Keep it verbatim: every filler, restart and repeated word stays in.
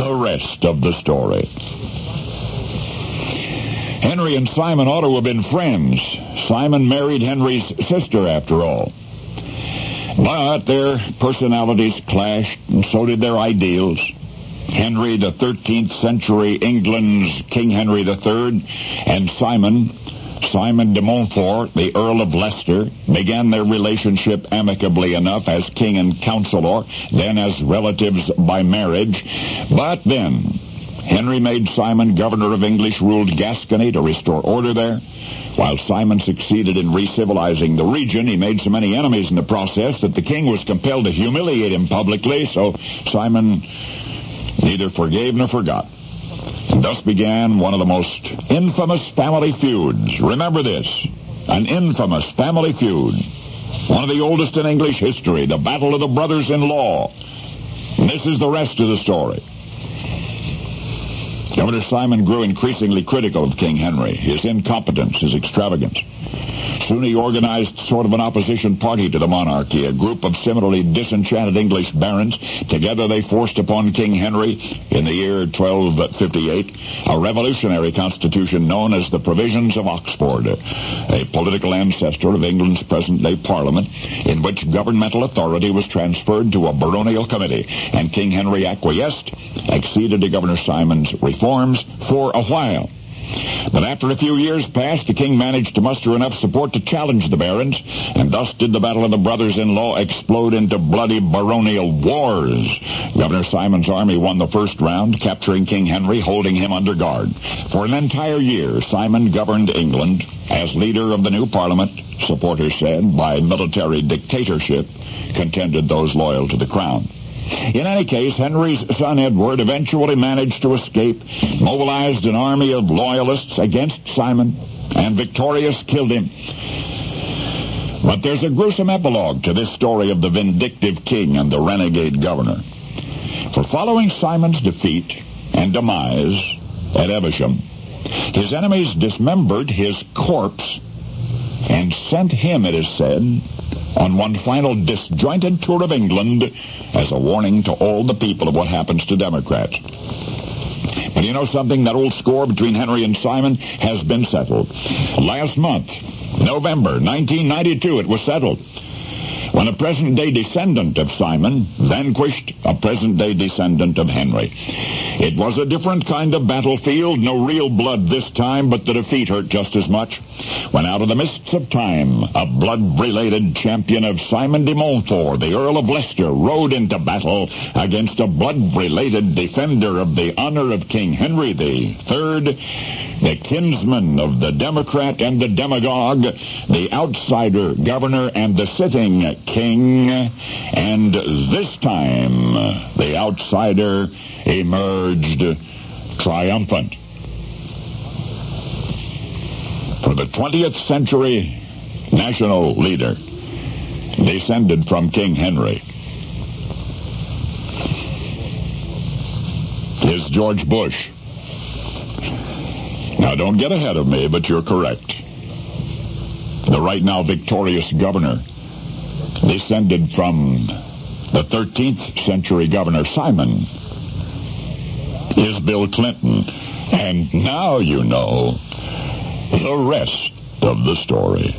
the rest of the story. Henry and Simon ought to have been friends. Simon married Henry's sister, after all. But their personalities clashed, and so did their ideals. Henry, the thirteenth century England's King Henry the Third, and Simon, Simon de Montfort, the Earl of Leicester, began their relationship amicably enough as king and councillor, then as relatives by marriage. But then, Henry made Simon governor of English-ruled Gascony to restore order there. While Simon succeeded in re-civilizing the region, he made so many enemies in the process that the king was compelled to humiliate him publicly, so Simon neither forgave nor forgot. And thus began one of the most infamous family feuds. Remember this, an infamous family feud. One of the oldest in English history, the Battle of the Brothers-in-Law. And this is the rest of the story. Governor Simon grew increasingly critical of King Henry, his incompetence, his extravagance. Soon he organized sort of an opposition party to the monarchy, a group of similarly disenchanted English barons. Together they forced upon King Henry, in the year twelve fifty-eight, a revolutionary constitution known as the Provisions of Oxford, a political ancestor of England's present-day parliament, in which governmental authority was transferred to a baronial committee, and King Henry acquiesced, acceded to Governor Simon's reforms for a while. But after a few years passed, the king managed to muster enough support to challenge the barons, and thus did the Battle of the Brothers-in-Law explode into bloody baronial wars. Governor Simon's army won the first round, capturing King Henry, holding him under guard. For an entire year, Simon governed England as leader of the new parliament, supporters said, by military dictatorship, contended those loyal to the crown. In any case, Henry's son Edward eventually managed to escape, mobilized an army of loyalists against Simon, and victorious killed him. But there's a gruesome epilogue to this story of the vindictive king and the renegade governor. For following Simon's defeat and demise at Evesham, his enemies dismembered his corpse and sent him, it is said, on one final disjointed tour of England as a warning to all the people of what happens to Democrats. But you know something? That old score between Henry and Simon has been settled. Last month, November nineteen ninety-two, it was settled, when a present-day descendant of Simon vanquished a present-day descendant of Henry. It was a different kind of battlefield, no real blood this time, but the defeat hurt just as much. When out of the mists of time, a blood-related champion of Simon de Montfort, the Earl of Leicester, rode into battle against a blood-related defender of the honor of King Henry the Third, the kinsman of the Democrat and the demagogue, the outsider governor and the sitting king, and this time the outsider emerged triumphant. For the twentieth century national leader descended from King Henry is George Bush. Now, don't get ahead of me, but you're correct. The right now victorious governor descended from the thirteenth century Governor Simon is Bill Clinton. And now you know the rest of the story.